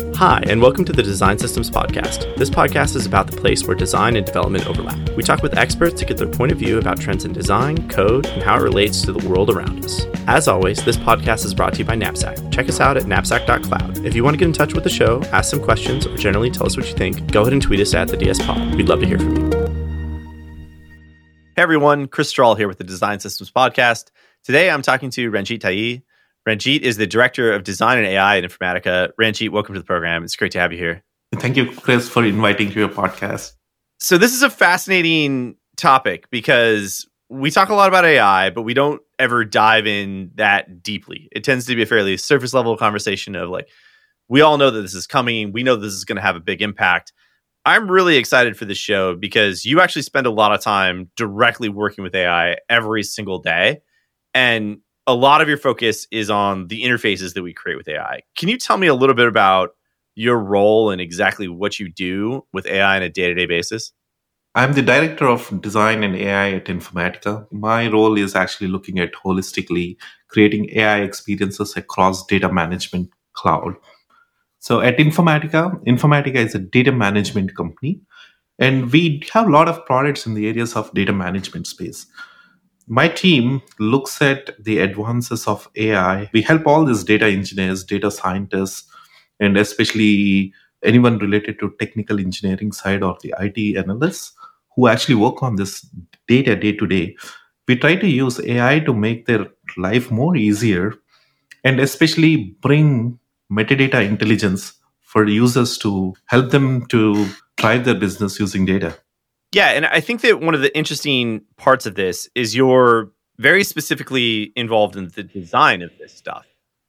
Hi, and welcome to the Design Systems Podcast. This podcast is about the place where design and development overlap. We talk with experts to get their point of view about trends in design, code, and how it relates to the world around us. As always, this podcast is brought to you by Knapsack. Check us out at knapsack.cloud. If you want to get in touch with the show, ask some questions, or generally tell us what you think, go ahead and tweet us at the DS Pod. We'd love to hear from you. Hey everyone, Chris Strahl here with the Design Systems Podcast. Today I'm talking to Ranjit Tai. Ranjit is the Director of Design and AI at Informatica. Ranjit, welcome to the program. It's great to have you here. Thank you, Chris, for inviting to your podcast. So this is a fascinating topic because we talk a lot about AI, but we don't ever dive in that deeply. It tends to be a fairly surface level conversation of like, we all know that this is coming. We know this is going to have a big impact. I'm really excited for this show because you actually spend a lot of time directly working with AI every single day. And a lot of your focus is on the interfaces that we create with AI. Can you tell me a little bit about your role and exactly what you do with AI on a day-to-day basis? I'm the Director of Design and AI at Informatica. My role is actually looking at holistically creating AI experiences across data management cloud. So at Informatica is a data management company, and we have a lot of products in the areas of data management space. My team looks at the advances of AI. We help all these data engineers, data scientists, and especially anyone related to technical engineering side or the IT analysts who actually work on this data day to day. We try to use AI to make their life more easier and especially bring metadata intelligence for users to help them to drive their business using data. Yeah, and I think that one of the interesting parts of this is you're very specifically involved in the design of this stuff.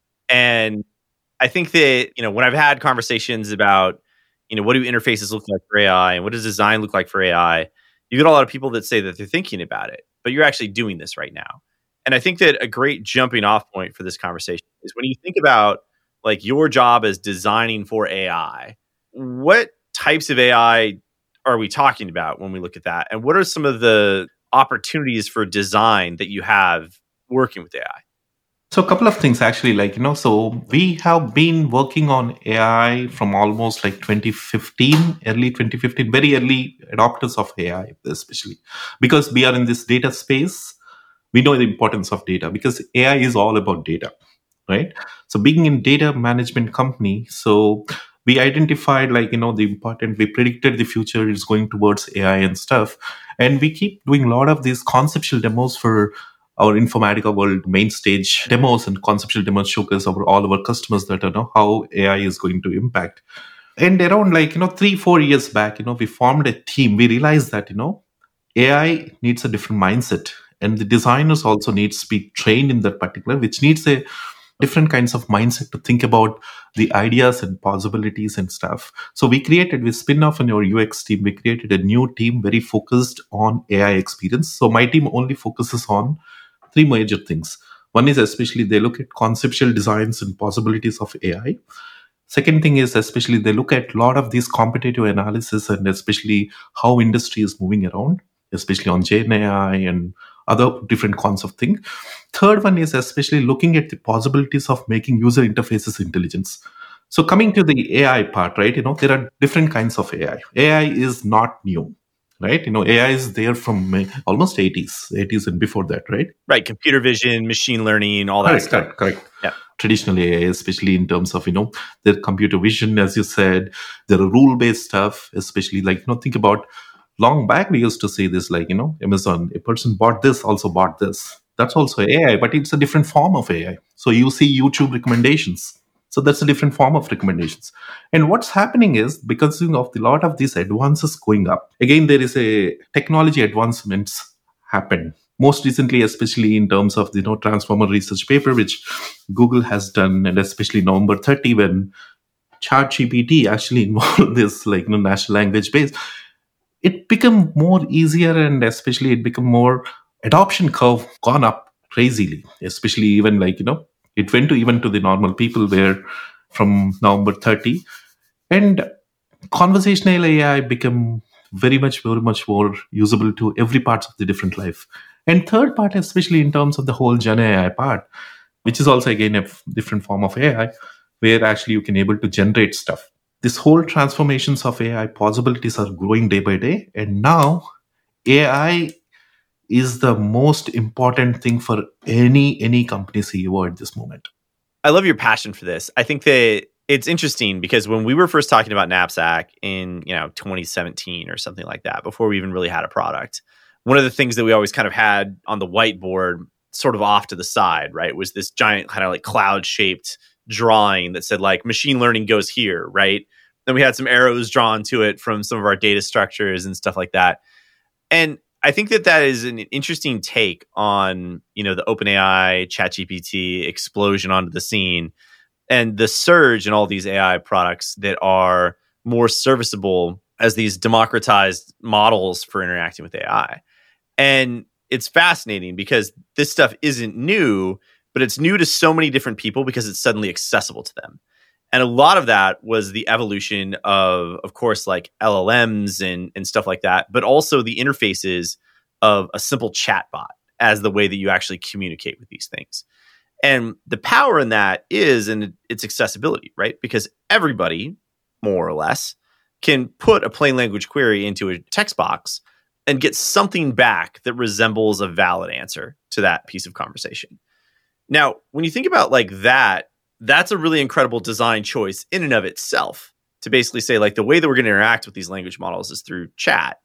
And I think that, when I've had conversations about, what do interfaces look like for AI and what does design look like for AI, you get a lot of people that say that they're thinking about it, but you're actually doing this right now. And I think that a great jumping off point for this conversation is when you think about like your job as designing for AI, what types of AI are we talking about when we look at that? And what are some of the opportunities for design that you have working with AI? So a couple of things actually, so we have been working on AI from almost like 2015, early 2015, very early adopters of AI, especially because we are in this data space. We know the importance of data because AI is all about data, right? So being in data management company, so we identified we predicted the future is going towards AI and stuff. And we keep doing a lot of these conceptual demos for our Informatica World main stage demos and conceptual demos showcase over all our customers that know how AI is going to impact. And around 3-4 years back, we formed a team. We realized that, AI needs a different mindset and the designers also needs to be trained in that particular, which needs a different kinds of mindset to think about the ideas and possibilities and stuff. So we spin off in our UX team, we created a new team very focused on AI experience. So my team only focuses on 3 major things. One is especially they look at conceptual designs and possibilities of AI. Second thing is especially they look at a lot of these competitive analysis and especially how industry is moving around, especially on Gen AI and other different kinds of things. Third one is especially looking at the possibilities of making user interfaces intelligence. So coming to the AI part, right, there are different kinds of AI. AI is not new, right? AI is there from almost 80s and before that, right? Right, computer vision, machine learning, all that stuff. Correct. Yeah. Traditional AI, especially in terms of, their computer vision, as you said, there are rule-based stuff, especially think about long back, we used to say this Amazon, a person bought this, also bought this. That's also AI, but it's a different form of AI. So you see YouTube recommendations. So that's a different form of recommendations. And what's happening is because of a lot of these advances going up, again, there is a technology advancements happen. Most recently, especially in terms of the transformer research paper, which Google has done, and especially November 30, when ChatGPT actually involved this natural language base, it become more easier and especially it become more adoption curve gone up crazily, especially even it went to even to the normal people where from November 30 and conversational AI become very much more usable to every parts of the different life. And third part, especially in terms of the whole Gen AI part, which is also again a different form of AI, where actually you can able to generate stuff. This whole transformations of AI possibilities are growing day by day. And now AI is the most important thing for any company CEO at this moment. I love your passion for this. I think that it's interesting because when we were first talking about Knapsack in 2017 or something like that, before we even really had a product, one of the things that we always kind of had on the whiteboard, sort of off to the side, right, was this giant kind of like cloud shaped drawing that said like machine learning goes here, right? Then we had some arrows drawn to it from some of our data structures and stuff like that. And I think that is an interesting take on, the OpenAI, ChatGPT explosion onto the scene and the surge in all these AI products that are more serviceable as these democratized models for interacting with AI. And it's fascinating because this stuff isn't new, but it's new to so many different people because it's suddenly accessible to them. And a lot of that was the evolution of course, like LLMs and stuff like that, but also the interfaces of a simple chatbot as the way that you actually communicate with these things. And the power in that is in its accessibility, right? Because everybody, more or less, can put a plain language query into a text box and get something back that resembles a valid answer to that piece of conversation. Now, when you think about like that, that's a really incredible design choice in and of itself to basically say like the way that we're going to interact with these language models is through chat.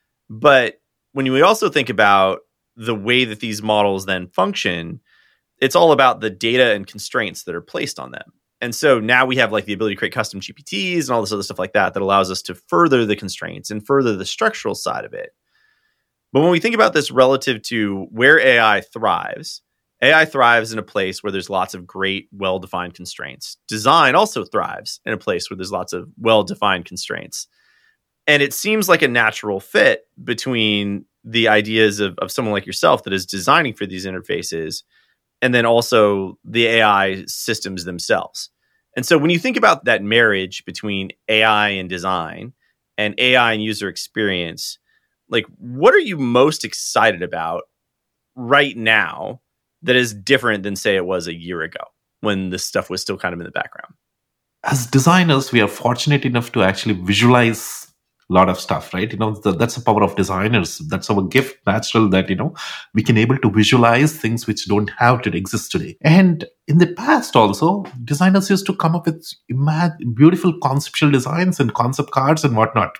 But when we also think about the way that these models then function, it's all about the data and constraints that are placed on them. And so now we have like the ability to create custom GPTs and all this other stuff like that allows us to further the constraints and further the structural side of it. But when we think about this relative to where AI thrives in a place where there's lots of great, well-defined constraints. Design also thrives in a place where there's lots of well-defined constraints. And it seems like a natural fit between the ideas of someone like yourself that is designing for these interfaces and then also the AI systems themselves. And so when you think about that marriage between AI and design and AI and user experience, like what are you most excited about right now that is different than, say, it was a year ago when this stuff was still kind of in the background? As designers, we are fortunate enough to actually visualize a lot of stuff, right? That's the power of designers. That's our gift, natural, that, we can able to visualize things which don't have to exist today. And in the past also, designers used to come up with beautiful conceptual designs and concept cards and whatnot.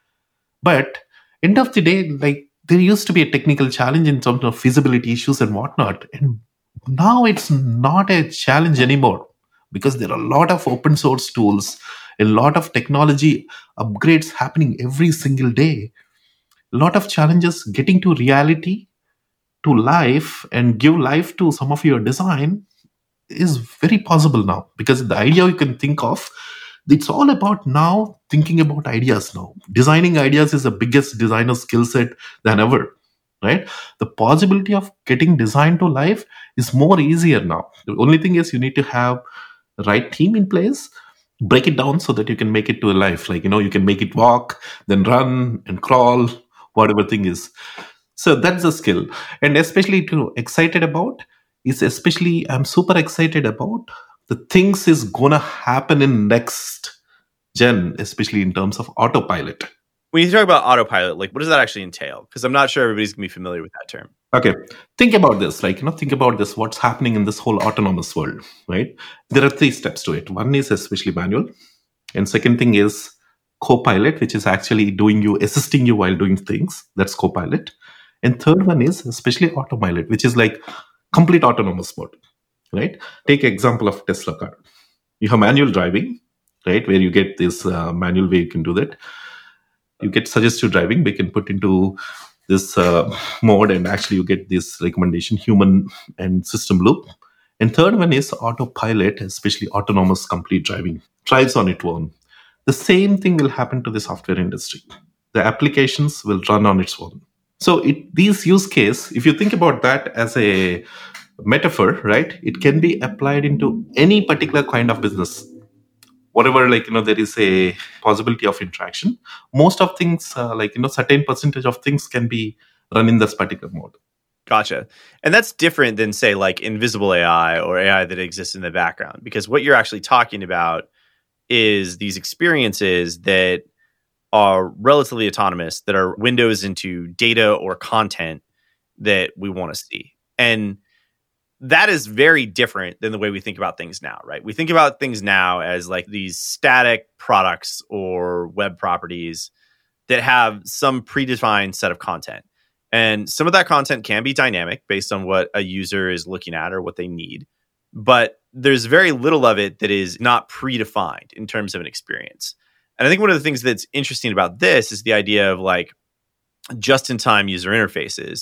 But end of the day, like, there used to be a technical challenge in terms of feasibility issues and whatnot. And now it's not a challenge anymore because there are a lot of open source tools, a lot of technology upgrades happening every single day. A lot of challenges getting to reality, to life, and give life to some of your design is very possible now because the idea you can think of, it's all about now thinking about ideas now. Designing ideas is the biggest designer skill set than ever, right? The possibility of getting design to life is more easier now. The only thing is you need to have the right team in place, break it down so that you can make it to a life. Like, you can make it walk, then run and crawl, whatever thing is. So that's a skill. And especially excited about is I'm super excited about the things is going to happen in next gen, especially in terms of autopilot. When you talk about autopilot, like what does that actually entail? Because I'm not sure everybody's going to be familiar with that term. Okay. Think about this, think about this, what's happening in this whole autonomous world, right? There are 3 steps to it. One is especially manual. And second thing is copilot, which is actually assisting you while doing things. That's copilot. And third one is especially autopilot, which is like complete autonomous mode, right? Take example of Tesla car. You have manual driving, right? Where you get this manual way you can do that. You get suggestive driving, we can put into this mode and actually you get this recommendation, human and system loop. And third one is autopilot, especially autonomous complete driving, drives on its own. The same thing will happen to the software industry. The applications will run on its own. So these use case, if you think about that as a metaphor, right, it can be applied into any particular kind of business. Whatever, there is a possibility of interaction. Most of things, certain percentage of things can be run in this particular mode. Gotcha. And that's different than, say, like invisible AI or AI that exists in the background, because what you're actually talking about is these experiences that are relatively autonomous, that are windows into data or content that we want to see. And that is very different than the way we think about things now, right? We think about things now as like these static products or web properties that have some predefined set of content. And some of that content can be dynamic based on what a user is looking at or what they need. But there's very little of it that is not predefined in terms of an experience. And I think one of the things that's interesting about this is the idea of like just-in-time user interfaces,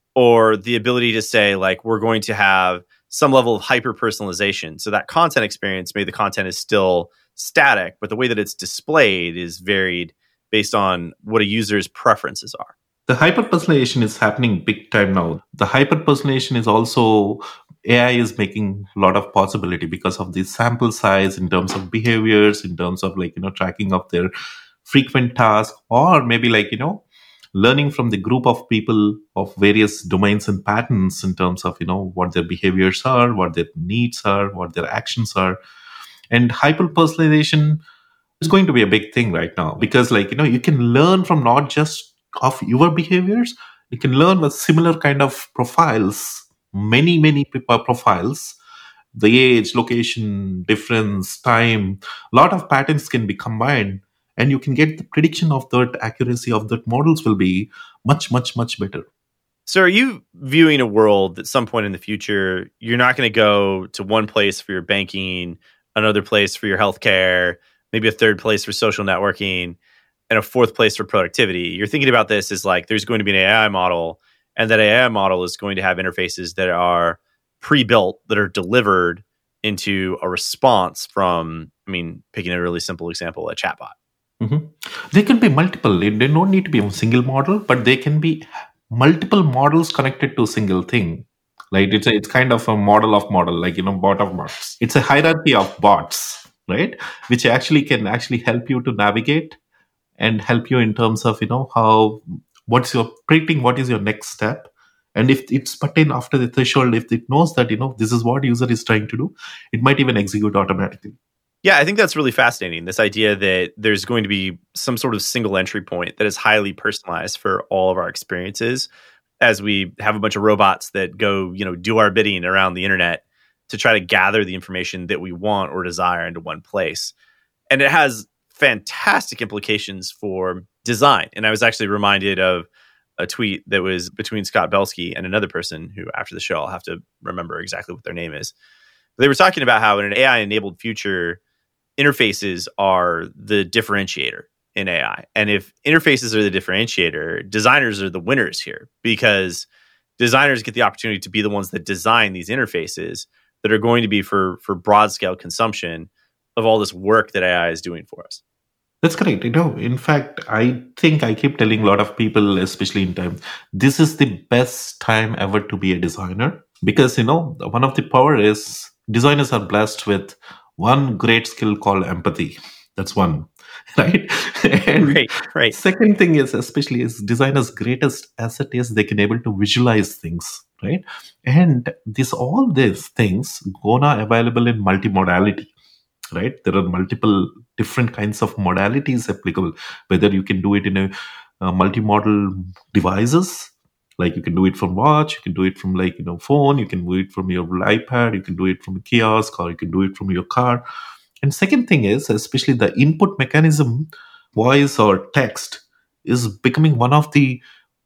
or the ability to say, like, we're going to have some level of hyper-personalization. So that content experience, maybe the content is still static, but the way that it's displayed is varied based on what a user's preferences are. The hyper-personalization is happening big time now. The hyper-personalization is also, AI is making a lot of possibility because of the sample size in terms of behaviors, in terms of like, tracking of their frequent tasks, or maybe like, learning from the group of people of various domains and patterns in terms of, what their behaviors are, what their needs are, what their actions are. And hyper-personalization is going to be a big thing right now because like, you can learn from not just of your behaviors, you can learn with similar kind of profiles, many profiles, the age, location, difference, time, a lot of patterns can be combined, and you can get the prediction of that accuracy of that models will be much better. So are you viewing a world at some point in the future, you're not going to go to one place for your banking, another place for your healthcare, maybe a third place for social networking, and a fourth place for productivity? You're thinking about this as like there's going to be an AI model, and that AI model is going to have interfaces that are pre-built, that are delivered into a response from, picking a really simple example, a chatbot. Mm-hmm. They can be multiple. They don't need to be a single model, but they can be multiple models connected to a single thing. Like it's kind of a model of model, like bot of bots. It's a hierarchy of bots, right? Which actually can help you to navigate and help you in terms of how what's your predicting what is your next step, and if it's pertain after the threshold, if it knows that this is what user is trying to do, it might even execute automatically. Yeah, I think that's really fascinating. This idea that there's going to be some sort of single entry point that is highly personalized for all of our experiences, as we have a bunch of robots that go, do our bidding around the internet to try to gather the information that we want or desire into one place. And it has fantastic implications for design. And I was actually reminded of a tweet that was between Scott Belsky and another person who, after the show, I'll have to remember exactly what their name is. They were talking about how in an AI-enabled future, interfaces are the differentiator in AI. And if interfaces are the differentiator, designers are the winners here, because designers get the opportunity to be the ones that design these interfaces that are going to be for broad scale consumption of all this work that AI is doing for us. That's correct. In fact, I think I keep telling a lot of people, especially in time, this is the best time ever to be a designer, because, one of the power is designers are blessed with one great skill called empathy. That's one, right? And right. Second thing is, especially is designers' greatest asset is they can able to visualize things, right? And all these things gonna available in multimodality. Right, there are multiple different kinds of modalities applicable, whether you can do it in a multi-modal devices, like you can do it from watch, you can do it from phone, you can do it from your iPad, you can do it from a kiosk, or you can do it from your car. And second thing is, especially the input mechanism, voice or text, is becoming one of the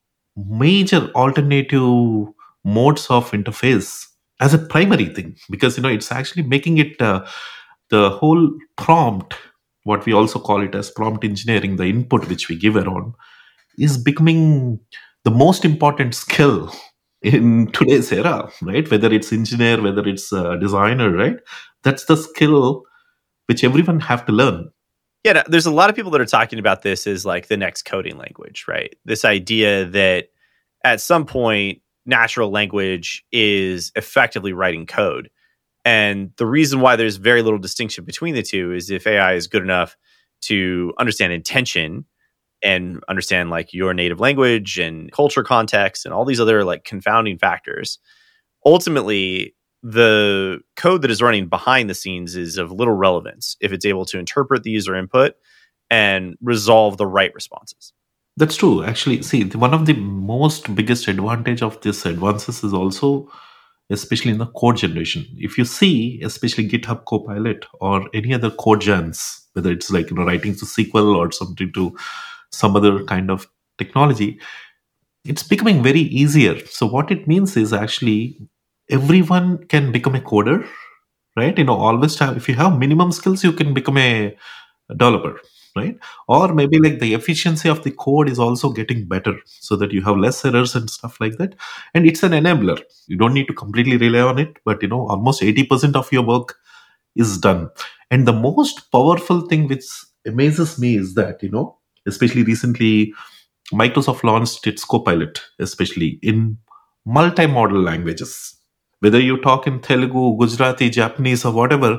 major alternative modes of interface as a primary thing, because it's actually making it the whole prompt, what we also call it as prompt engineering, the input which we give around, is becoming the most important skill in today's era, right? Whether it's engineer, whether it's a designer, right? That's the skill which everyone have to learn. Yeah, there's a lot of people that are talking about this as like the next coding language, right? This idea that at some point, natural language is effectively writing code. And the reason why there's very little distinction between the two is if AI is good enough to understand intention and understand like your native language and culture context and all these other like confounding factors. Ultimately, the code that is running behind the scenes is of little relevance if it's able to interpret the user input and resolve the right responses. That's true. Actually, see, one of the most biggest advantage of this advances is also, especially in the code generation. If you see, especially GitHub Copilot or any other code gens, whether it's like writing to SQL or something to some other kind of technology, it's becoming very easier. So what it means is actually everyone can become a coder, right? Always have, if you have minimum skills, you can become a developer, right? Or maybe like the efficiency of the code is also getting better so that you have less errors and stuff like that. And it's an enabler. You don't need to completely rely on it, but almost 80% of your work is done. And the most powerful thing which amazes me is that, especially recently, Microsoft launched its Copilot, especially in multi-modal languages. Whether you talk in Telugu, Gujarati, Japanese, or whatever,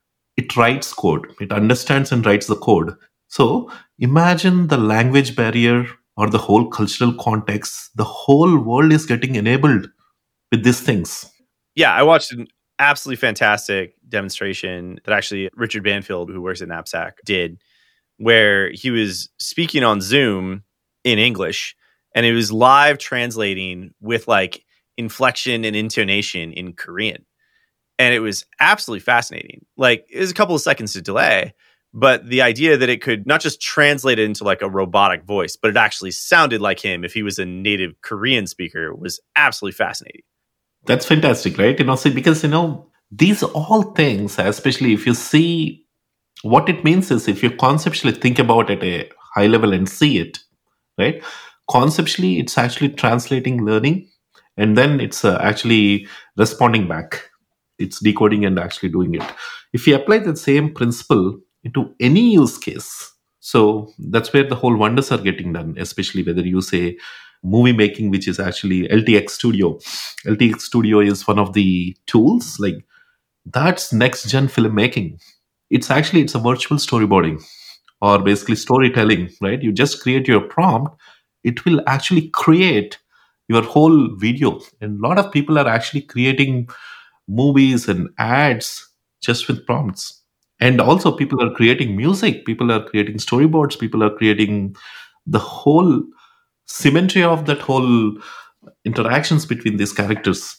it writes code. It understands and writes the code. So imagine the language barrier or the whole cultural context. The whole world is getting enabled with these things. Yeah, I watched an absolutely fantastic demonstration that actually Richard Banfield, who works at Knapsack, did, where he was speaking on Zoom in English, and it was live translating with like inflection and intonation in Korean. And it was absolutely fascinating. Like, it was a couple of seconds to delay, but the idea that it could not just translate it into like a robotic voice, but it actually sounded like him if he was a native Korean speaker was absolutely fascinating. That's fantastic, right? See, because, these all things, especially if you see what it means is if you conceptually think about it at a high level and see it, right? Conceptually, it's actually translating learning, and then it's actually responding back. It's decoding and actually doing it. If you apply the same principle into any use case, so that's where the whole wonders are getting done, especially whether you say movie making, which is actually LTX Studio. LTX Studio is one of the tools, like that's next gen filmmaking. It's a virtual storyboarding or basically storytelling, right? You just create your prompt, it will actually create your whole video. And a lot of people are actually creating movies and ads just with prompts. And also people are creating music, people are creating storyboards, people are creating the whole symmetry of that whole interactions between these characters.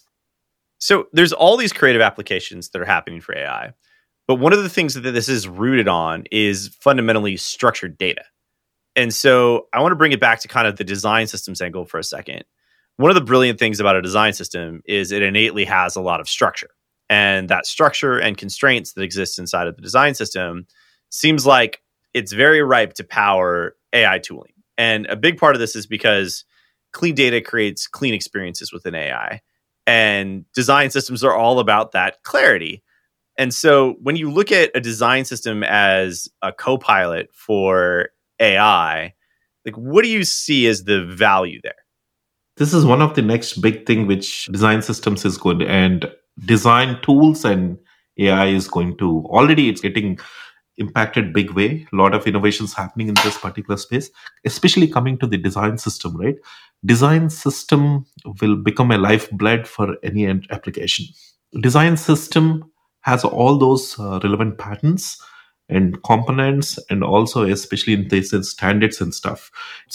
So there's all these creative applications that are happening for AI. But one of the things that this is rooted on is fundamentally structured data. And so I want to bring it back to kind of the design systems angle for a second. One of the brilliant things about a design system is it innately has a lot of structure. And that structure and constraints that exist inside of the design system seems like it's very ripe to power AI tooling. And a big part of this is because clean data creates clean experiences within AI. And design systems are all about that clarity. And so when you look at a design system as a co-pilot for AI, like what do you see as the value there? This is one of the next big thing which design systems is good, and design tools and AI is going to already it's getting impacted big way. A lot of innovations happening in this particular space, especially coming to the design system, right? Design system will become a lifeblood for any application. Design system has all those relevant patterns and components, and also especially in this standards and stuff.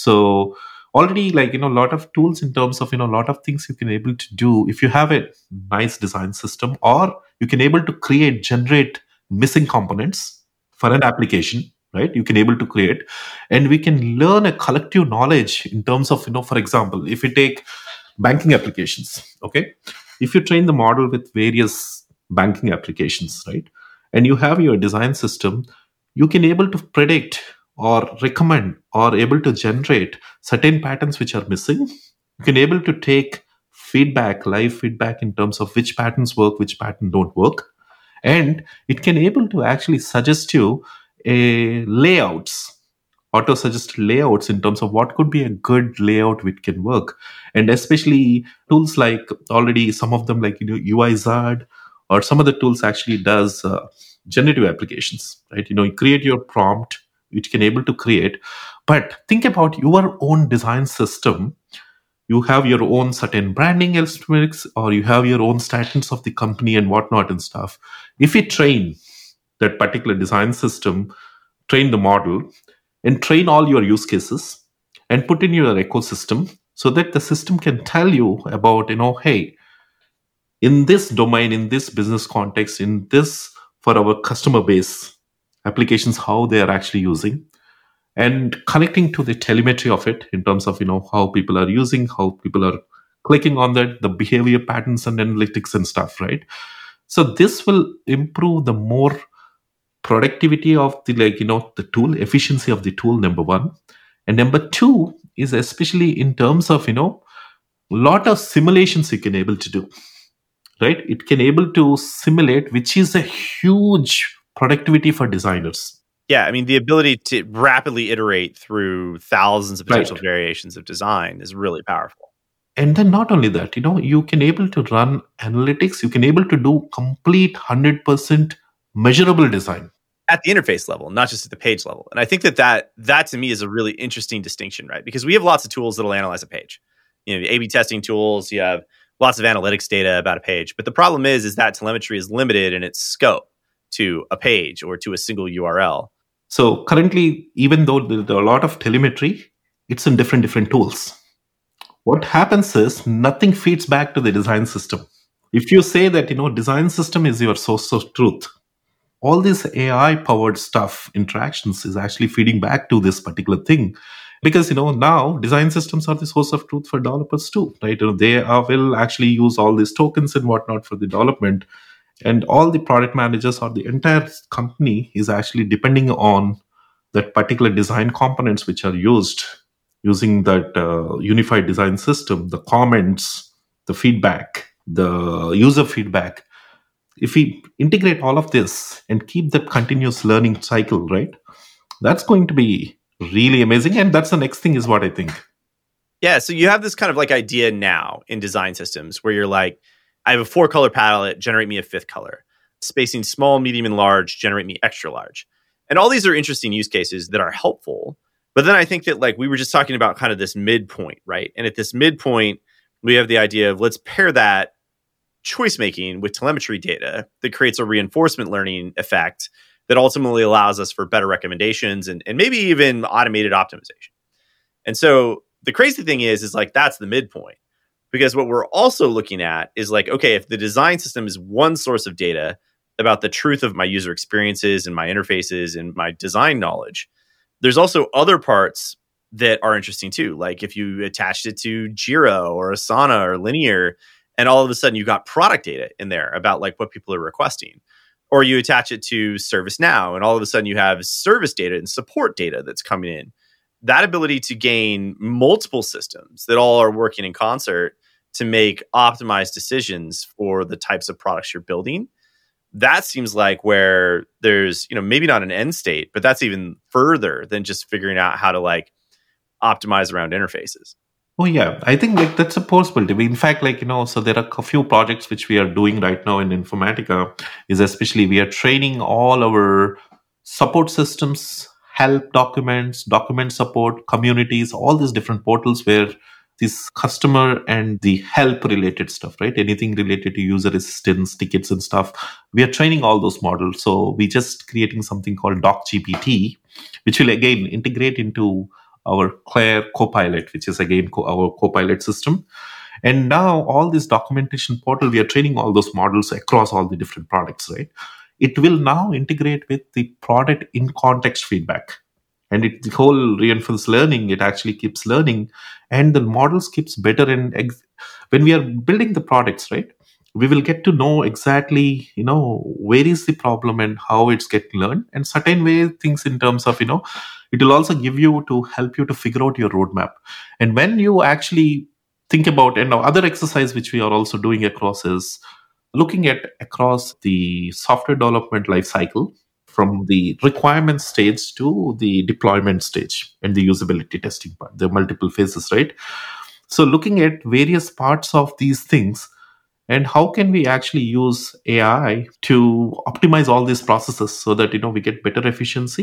So already, like, a lot of tools in terms of, a lot of things you can able to do if you have a nice design system, or you can able to generate missing components for an application, right? You can able to create, and we can learn a collective knowledge in terms of, for example, if you take banking applications, okay? If you train the model with various banking applications, right? And you have your design system, you can able to predict or recommend or able to generate certain patterns which are missing. You can able to take feedback, live feedback in terms of which patterns work, which pattern don't work. And it can able to actually suggest you a layouts, auto suggest layouts in terms of what could be a good layout which can work. And especially tools like already some of them like UiZard or some of the tools actually does generative applications, right? You create your prompt, which can able to create. But think about your own design system. You have your own certain branding aspects, or you have your own statins of the company and whatnot and stuff. If you train that particular design system, train the model, and train all your use cases, and put in your ecosystem, so that the system can tell you about, hey, in this domain, in this business context, in this, for our customer base applications, how they are actually using, and connecting to the telemetry of it in terms of how people are using, how people are clicking on that, the behavior patterns and analytics and stuff, right? So this will improve the more productivity of the the tool, efficiency of the tool, number one. And number two is especially in terms of lot of simulations you can able to do, right? It can able to simulate, which is a huge productivity for designers. Yeah, I mean, the ability to rapidly iterate through thousands of potential variations of design is really powerful. And then not only that, you can able to run analytics, you can able to do complete 100% measurable design at the interface level, not just at the page level. And I think that to me is a really interesting distinction, right? Because we have lots of tools that'll analyze a page. A/B testing tools, you have lots of analytics data about a page. But the problem is that telemetry is limited in its scope to a page or to a single URL. So currently, even though there's a lot of telemetry, it's in different tools. What happens is nothing feeds back to the design system. If you say that, design system is your source of truth, all this AI powered stuff, interactions is actually feeding back to this particular thing. Because, now design systems are the source of truth for developers too, right? They will actually use all these tokens and whatnot for the development. And all the product managers or the entire company is actually depending on that particular design components which are using that unified design system, the comments, the feedback, the user feedback. If we integrate all of this and keep that continuous learning cycle, right, that's going to be really amazing. And that's the next thing is what I think. Yeah. So you have this kind of idea now in design systems where you're like, I have a 4-color palette, generate me a 5th color. Spacing small, medium, and large, generate me extra large. And all these are interesting use cases that are helpful. But then I think that we were just talking about kind of this midpoint, right? And at this midpoint, we have the idea of let's pair that choice making with telemetry data that creates a reinforcement learning effect that ultimately allows us for better recommendations and maybe even automated optimization. And so the crazy thing is that's the midpoint. Because what we're also looking at is okay, if the design system is one source of data about the truth of my user experiences and my interfaces and my design knowledge, there's also other parts that are interesting too. Like if you attached it to Jira or Asana or Linear, and all of a sudden you got product data in there about what people are requesting. Or you attach it to ServiceNow, and all of a sudden you have service data and support data that's coming in. That ability to gain multiple systems that all are working in concert to make optimized decisions for the types of products you're building, that seems like where there's, maybe not an end state, but that's even further than just figuring out how to optimize around interfaces. Oh yeah, I think that's a possibility. In fact, so there are a few projects which we are doing right now in Informatica, is especially we are training all our support systems, help documents, document support, communities, all these different portals where this customer and the help related stuff, right? Anything related to user assistance, tickets and stuff. We are training all those models. So we just creating something called DocGPT, which will again integrate into our Claire Copilot, which is again our Copilot system. And now all this documentation portal, we are training all those models across all the different products, right? It will now integrate with the product in context feedback. And the whole reinforced learning, it actually keeps learning and the models keeps better. And when we are building the products, right, we will get to know exactly, where is the problem and how it's getting learned. And certain way things in terms of, it will also give you to help you to figure out your roadmap. And when you actually think about, and other exercise which we are also doing across is looking at across the software development life cycle, from the requirement stage to the deployment stage and the usability testing part, the multiple phases, right? So looking at various parts of these things and how can we actually use AI to optimize all these processes so that, we get better efficiency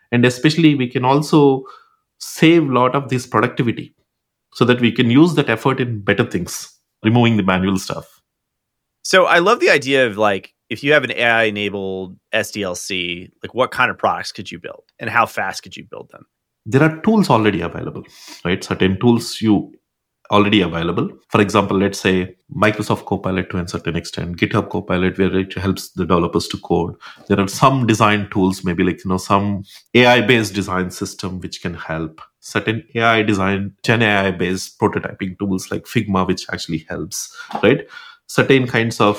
And especially we can also save a lot of this productivity so that we can use that effort in better things, removing the manual stuff. So I love the idea of like, if you have an AI enabled SDLC, like what kind of products could you build and how fast could you build them? There are tools already available, right? Certain tools you already available. For example, let's say Microsoft Copilot to a certain extent, GitHub Copilot, where it helps the developers to code. There are some design tools, maybe like, some AI based design system which can help. Certain AI design, Gen AI based prototyping tools like Figma, which actually helps, right? Certain kinds of,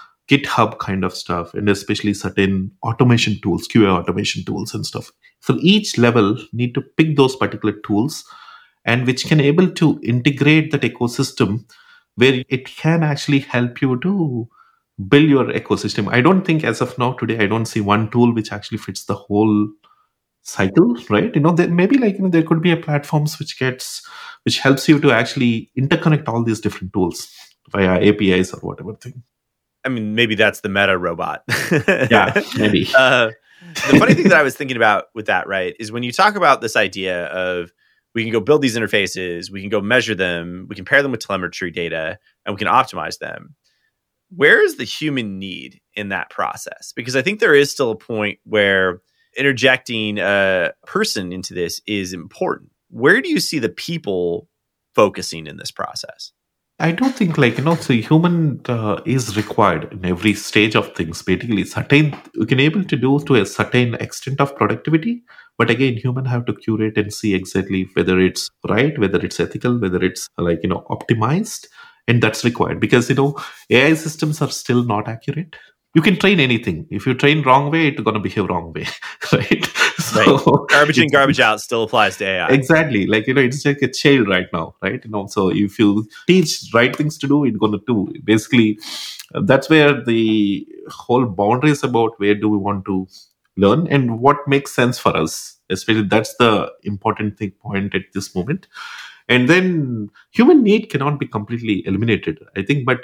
GitHub kind of stuff, and especially certain automation tools, QA automation tools and stuff. So each level need to pick those particular tools and which can able to integrate that ecosystem where it can actually help you to build your ecosystem. I don't think as of now today, I don't see one tool which actually fits the whole cycle, right? There maybe like, there could be a platforms which helps you to actually interconnect all these different tools via APIs or whatever thing. I mean, maybe that's the meta robot. Yeah, maybe. The funny thing that I was thinking about with that, right, is when you talk about this idea of we can go build these interfaces, we can go measure them, we can pair them with telemetry data, and we can optimize them. Where is the human need in that process? Because I think there is still a point where interjecting a person into this is important. Where do you see the people focusing in this process? I don't think like, so human is required in every stage of things. Basically, certain you can able to do to a certain extent of productivity, but again, human have to curate and see exactly whether it's right, whether it's ethical, whether it's like, optimized, and that's required because AI systems are still not accurate. You can train anything. If you train wrong way, it's going to behave wrong way, right? So garbage in, garbage out still applies to AI. Exactly. Like, it's like a child right now, right? So if you teach right things to do, it's going to do. Basically, that's where the whole boundaries about where do we want to learn and what makes sense for us. Especially that's the important point at this moment. And then human need cannot be completely eliminated, I think. But,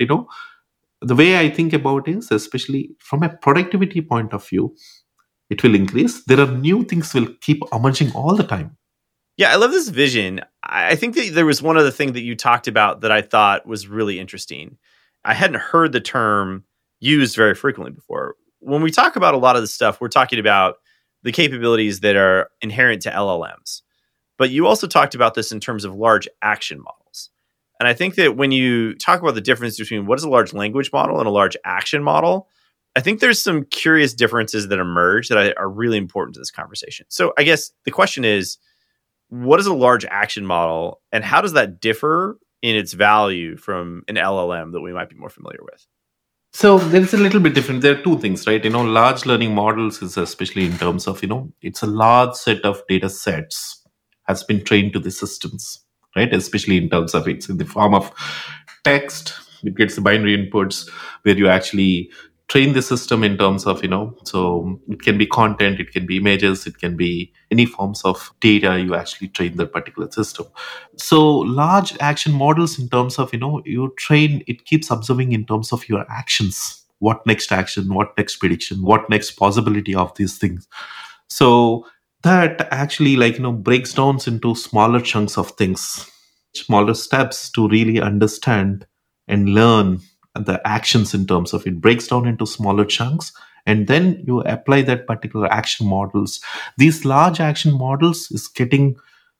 the way I think about is, especially from a productivity point of view, it will increase. There are new things will keep emerging all the time. Yeah, I love this vision. I think that there was one other thing that you talked about that I thought was really interesting. I hadn't heard the term used very frequently before. When we talk about a lot of this stuff, we're talking about the capabilities that are inherent to LLMs. But you also talked about this in terms of large action models. And I think that when you talk about the difference between what is a large language model and a large action model, I think there's some curious differences that emerge that are really important to this conversation. So I guess the question is, what is a large action model and how does that differ in its value from an LLM that we might be more familiar with? So there's a little bit different. There are two things, right? Large learning models is especially in terms of, it's a large set of data sets has been trained to the systems, right? Especially in terms of it's in the form of text. It gets the binary inputs where you actually train the system in terms of, so it can be content, it can be images, it can be any forms of data. You actually train that particular system. So large action models in terms of, you train, it keeps observing in terms of your actions. What next action, what next prediction, what next possibility of these things. So that actually breaks down into smaller chunks of things, smaller steps to really understand and learn the actions in terms of it breaks down into smaller chunks. And then you apply that particular action models. These large action models is getting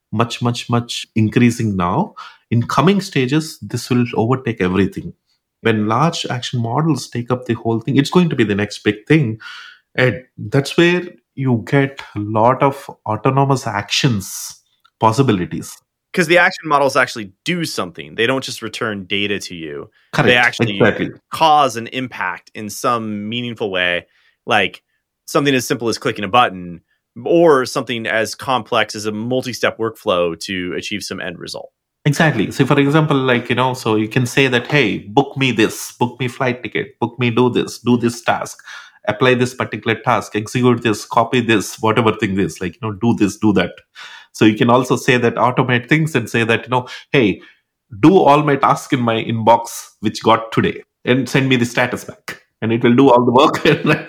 much increasing now. In coming stages, this will overtake everything. When large action models take up the whole thing, it's going to be the next big thing. And that's where you get a lot of autonomous actions possibilities. Because the action models actually do something. They don't just return data to you. Correct. They actually Exactly. cause an impact in some meaningful way, like something as simple as clicking a button or something as complex as a multi-step workflow to achieve some end result. Exactly. So for example, so you can say that, hey, book me this, book me flight ticket, book me do this task, apply this particular task, execute this, copy this, whatever thing is, do this, do that. So you can also say that automate things and say that, hey, do all my tasks in my inbox, which got today, and send me the status back. And it will do all the work.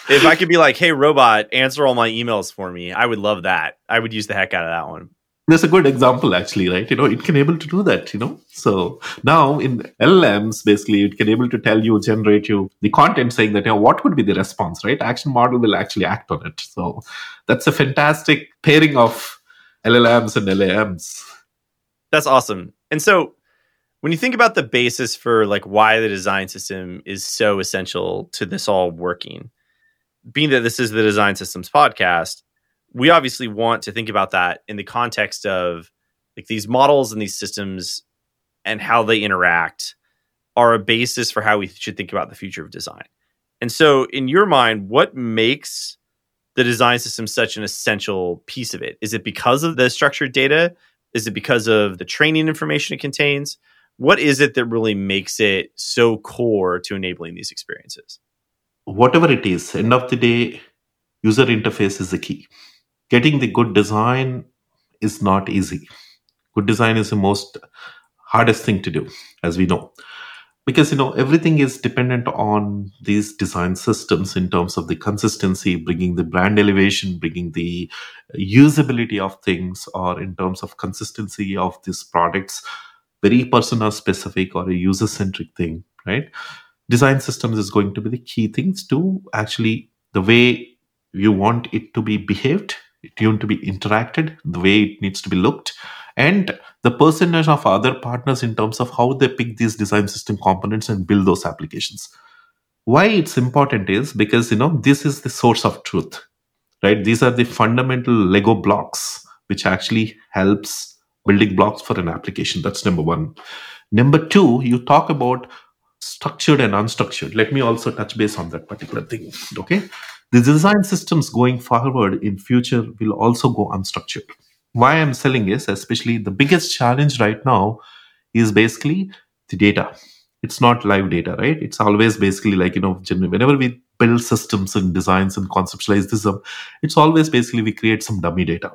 If I could be like, hey, robot, answer all my emails for me, I would love that. I would use the heck out of that one. There's a good example actually, right? It can able to do that, So now in LLMs, basically, it can able to generate you the content saying that, what would be the response, right? Action model will actually act on it. So that's a fantastic pairing of LLMs and LAMs. That's awesome. And so when you think about the basis for like why the design system is so essential to this all working, being that this is the Design Systems podcast, we obviously want to think about that in the context of like these models and these systems and how they interact are a basis for how we should think about the future of design. And so in your mind, what makes the design system such an essential piece of it? Is it because of the structured data? Is it because of the training information it contains? What is it that really makes it so core to enabling these experiences? Whatever it is, end of the day, user interface is the key. Getting the good design is not easy. Good design is the most hardest thing to do, as we know. Because, everything is dependent on these design systems in terms of the consistency, bringing the brand elevation, bringing the usability of things, or in terms of consistency of these products, very persona specific or a user centric thing, right? Design systems is going to be the key things to actually the way you want it to be behaved, you want to be interacted, the way it needs to be looked, and the percentage of other partners in terms of how they pick these design system components and build those applications. Why it's important is because, this is the source of truth, right? These are the fundamental Lego blocks, which actually helps building blocks for an application. That's number one. Number two, you talk about structured and unstructured. Let me also touch base on that particular thing. Okay. The design systems going forward in future will also go unstructured. Why I'm selling is, especially the biggest challenge right now is basically the data. It's not live data, right? It's always basically like, whenever we build systems and designs and conceptualize this up, it's always basically we create some dummy data.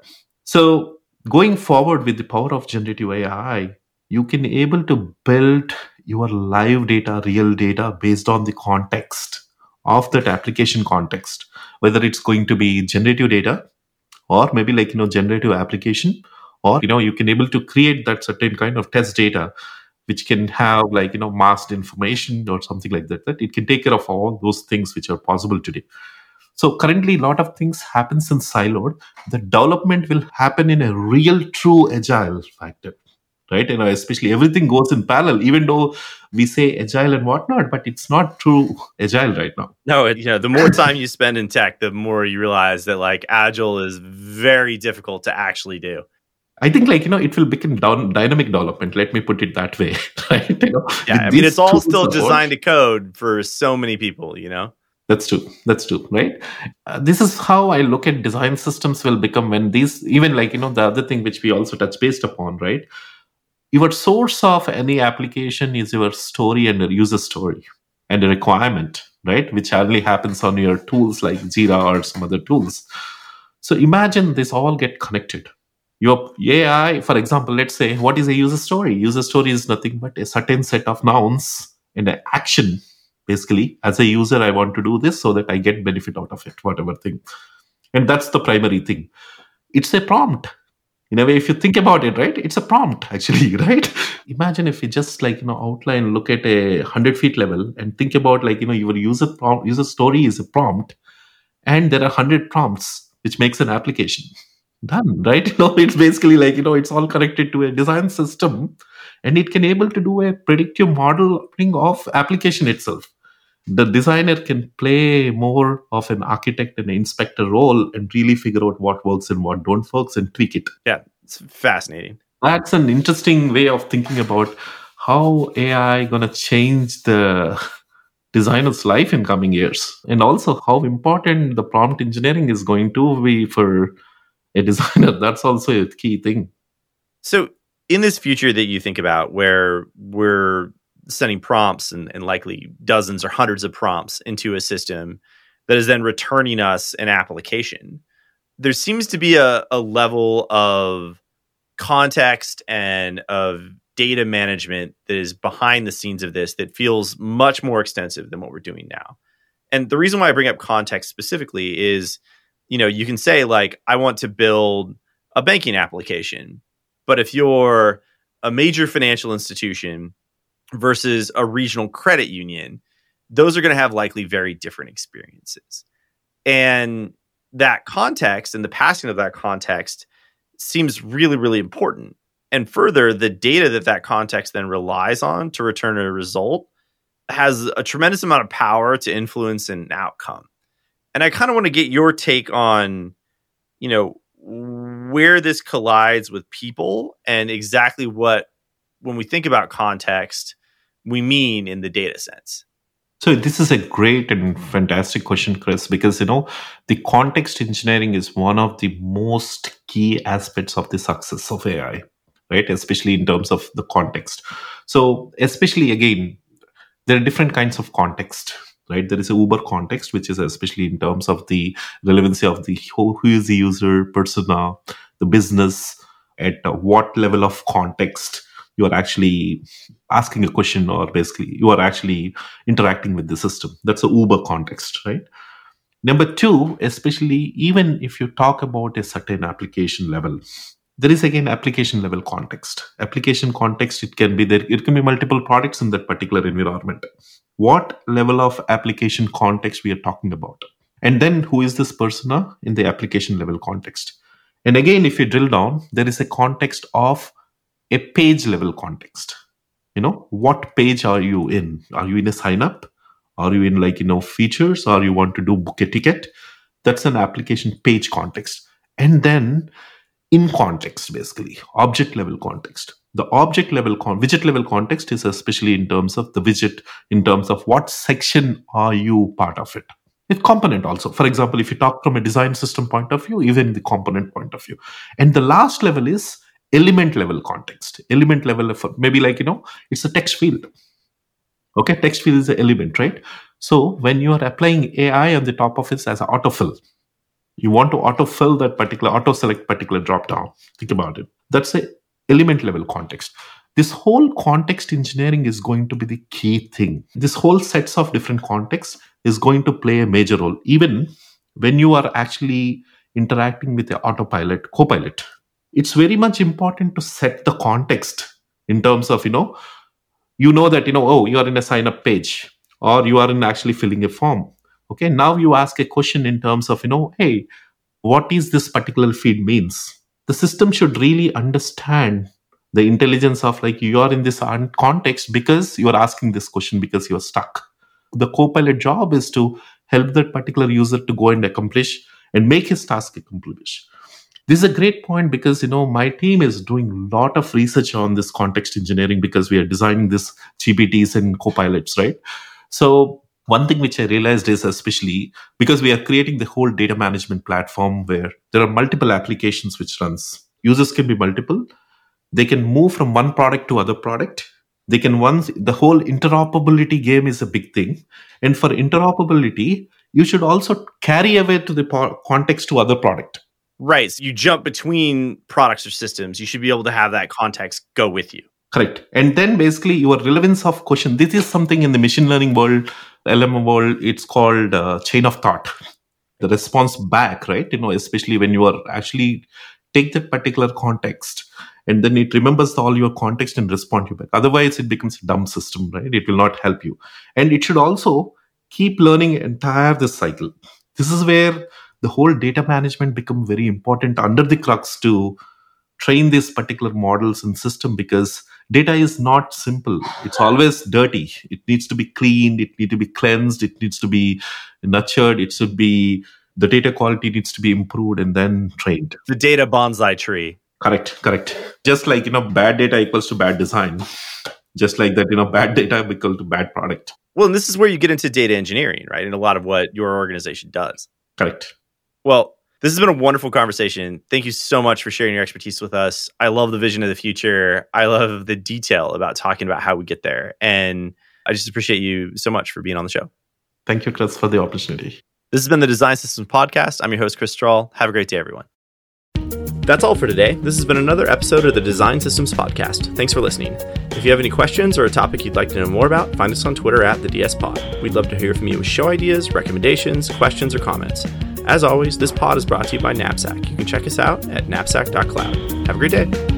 So going forward with the power of generative AI, you can able to build your live data, real data based on the context of that application context, whether it's going to be generative data or maybe like, generative application, or, you can able to create that certain kind of test data, which can have like, masked information or something like that, that it can take care of all those things which are possible today. So currently, a lot of things happens in siloed. The development will happen in a real, true agile factor, right? Especially everything goes in parallel, even though we say agile and whatnot, but it's not true agile right now. No, the more time you spend in tech, the more you realize that like agile is very difficult to actually do. I think like, it will become dynamic development. Let me put it that way, right? Yeah, I mean, it's all still designed to code for so many people, That's true, right? This is how I look at design systems will become when these, even like, the other thing which we also touch based upon, right? Your source of any application is your story and a user story and a requirement, right? Which only happens on your tools like Jira or some other tools. So imagine this all get connected. Your AI, for example, let's say, what is a user story? User story is nothing but a certain set of nouns and an action. Basically, as a user, I want to do this so that I get benefit out of it, whatever thing. And that's the primary thing. It's a prompt. In a way, if you think about it, right, it's a prompt actually, right? Imagine if you just like, outline, look at a 100 feet level and think about like, your user story is a prompt and there are 100 prompts, which makes an application. Done, right? It's basically like, it's all connected to a design system and it can able to do a predictive modeling of application itself. The designer can play more of an architect and inspector role and really figure out what works and what don't works and tweak it. Yeah, it's fascinating. That's an interesting way of thinking about how AI gonna change the designer's life in coming years, and also how important the prompt engineering is going to be for a designer. That's also a key thing. So in this future that you think about where we're sending prompts and likely dozens or hundreds of prompts into a system that is then returning us an application, there seems to be a level of context and of data management that is behind the scenes of this that feels much more extensive than what we're doing now. And the reason why I bring up context specifically is, you can say like, I want to build a banking application. But if you're a major financial institution versus a regional credit union, those are going to have likely very different experiences. And that context and the passing of that context seems really, really important. And further, the data that context then relies on to return a result has a tremendous amount of power to influence an outcome. And I kind of want to get your take on, where this collides with people and exactly what, when we think about context, we mean in the data sense. So this is a great and fantastic question, Chris, because, the context engineering is one of the most key aspects of the success of AI, right? Especially in terms of the context. So especially, again, there are different kinds of context, right? There is a Uber context, which is especially in terms of the relevancy of the who is the user, persona, the business, at what level of context you are actually asking a question, or basically you are actually interacting with the system. That's a Uber context, right? Number two, especially even if you talk about a certain application level, there is again application level context. Application context, it can be multiple products in that particular environment. What level of application context we are talking about? And then who is this persona in the application level context? And again, if you drill down, there is a context of a page level context. What page are you in? Are you in a sign up? Are you in features? Or you want to do book a ticket? That's an application page context. And then in context, basically, object level context. The object level widget level context is especially in terms of the widget, in terms of what section are you part of it. With component also. For example, if you talk from a design system point of view, even the component point of view. And the last level is element level context. Element level of maybe it's a text field. Okay, text field is an element, right? So when you are applying AI on the top of it as an autofill, you want to autofill that particular, auto-select particular drop-down. Think about it. That's a element level context. This whole context engineering is going to be the key thing. This whole sets of different contexts is going to play a major role. Even when you are actually interacting with the autopilot, copilot, it's very much important to set the context in terms of, that, you are in a sign up page, or you are in actually filling a form. Okay, now you ask a question in terms of, hey, what is this particular field means? The system should really understand the intelligence of you are in this context because you are asking this question because you are stuck. The Copilot job is to help that particular user to go and accomplish and make his task accomplish. This is a great point because, my team is doing a lot of research on this context engineering because we are designing this GPTs and Copilots, right? So one thing which I realized is, especially because we are creating the whole data management platform where there are multiple applications which runs. Users can be multiple. They can move from one product to other product. They can the whole interoperability game is a big thing. And for interoperability, you should also carry away to the context to other product. Right. So you jump between products or systems. You should be able to have that context go with you. Correct. And then basically your relevance of question. This is something in the machine learning world, LM world, it's called chain of thought. The response back, right? Especially when you are actually take that particular context and then it remembers all your context and respond to you back. Otherwise, it becomes a dumb system, right? It will not help you. And it should also keep learning entire this cycle. This is where the whole data management become very important under the crux to train these particular models and system, because data is not simple. It's always dirty. It needs to be cleaned. It needs to be cleansed. It needs to be nurtured. It should be, the data quality needs to be improved and then trained. The data bonsai tree. Correct. Just like, bad data equals to bad design. Just like that, bad data equals to bad product. Well, and this is where you get into data engineering, right? And a lot of what your organization does. Correct. Well, this has been a wonderful conversation. Thank you so much for sharing your expertise with us. I love the vision of the future. I love the detail about talking about how we get there. And I just appreciate you so much for being on the show. Thank you, Chris, for the opportunity. This has been the Design Systems Podcast. I'm your host, Chris Strahl. Have a great day, everyone. That's all for today. This has been another episode of the Design Systems Podcast. Thanks for listening. If you have any questions or a topic you'd like to know more about, find us on Twitter at the DS Pod. We'd love to hear from you with show ideas, recommendations, questions, or comments. As always, this pod is brought to you by Knapsack. You can check us out at knapsack.cloud. Have a great day.